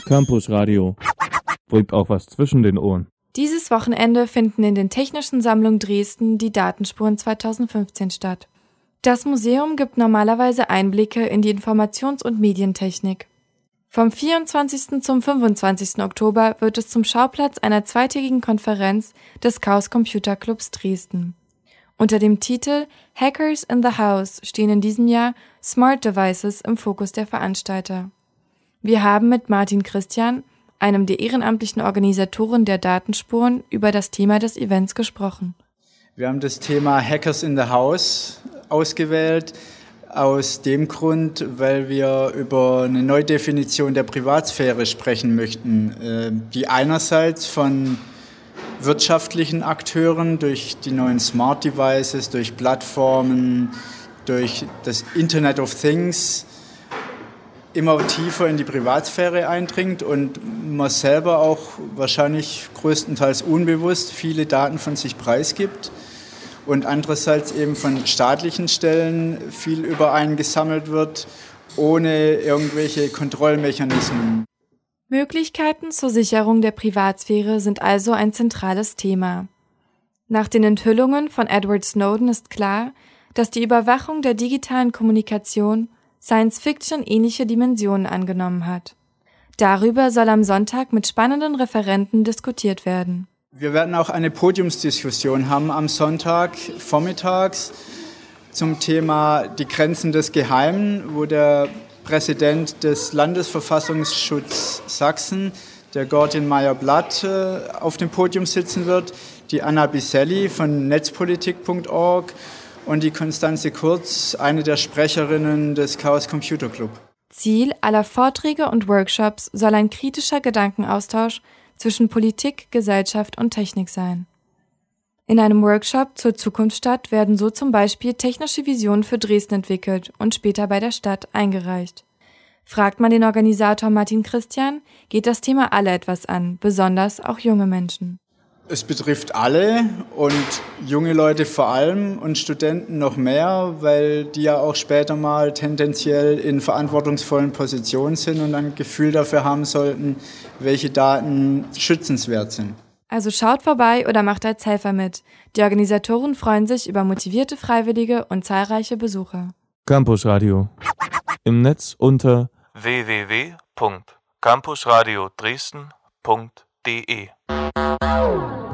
Campus Radio. Bringt auch was zwischen den Ohren. Dieses Wochenende finden in den Technischen Sammlungen Dresden die Datenspuren 2015 statt. Das Museum gibt normalerweise Einblicke in die Informations- und Medientechnik. Vom 24. zum 25. Oktober wird es zum Schauplatz einer zweitägigen Konferenz des Chaos Computer Clubs Dresden. Unter dem Titel Hackers in the House stehen in diesem Jahr Smart Devices im Fokus der Veranstalter. Wir haben mit Martin Christian, einem der ehrenamtlichen Organisatoren der Datenspuren, über das Thema des Events gesprochen. Wir haben das Thema Hackers in the House ausgewählt, aus dem Grund, weil wir über eine Neudefinition der Privatsphäre sprechen möchten, die einerseits von wirtschaftlichen Akteuren durch die neuen Smart Devices, durch Plattformen, durch das Internet of Things immer tiefer in die Privatsphäre eindringt und man selber auch wahrscheinlich größtenteils unbewusst viele Daten von sich preisgibt und andererseits eben von staatlichen Stellen viel über einen gesammelt wird, ohne irgendwelche Kontrollmechanismen. Möglichkeiten zur Sicherung der Privatsphäre sind also ein zentrales Thema. Nach den Enthüllungen von Edward Snowden ist klar, dass die Überwachung der digitalen Kommunikation Science-Fiction ähnliche Dimensionen angenommen hat. Darüber soll am Sonntag mit spannenden Referenten diskutiert werden. Wir werden auch eine Podiumsdiskussion haben am Sonntag vormittags zum Thema die Grenzen des Geheimen, wo der Präsident des Landesverfassungsschutzes Sachsen, der Gordon Meyer-Blatt, auf dem Podium sitzen wird, die Anna Biselli von netzpolitik.org und die Konstanze Kurz, eine der Sprecherinnen des Chaos Computer Club. Ziel aller Vorträge und Workshops soll ein kritischer Gedankenaustausch zwischen Politik, Gesellschaft und Technik sein. In einem Workshop zur Zukunftsstadt werden so zum Beispiel technische Visionen für Dresden entwickelt und später bei der Stadt eingereicht. Fragt man den Organisator Martin Christian, geht das Thema alle etwas an, besonders auch junge Menschen. Es betrifft alle und junge Leute vor allem und Studenten noch mehr, weil die ja auch später mal tendenziell in verantwortungsvollen Positionen sind und ein Gefühl dafür haben sollten, welche Daten schützenswert sind. Also schaut vorbei oder macht als Helfer mit. Die Organisatoren freuen sich über motivierte Freiwillige und zahlreiche Besucher. Campus Radio. Im Netz unter www.campusradiodresden.de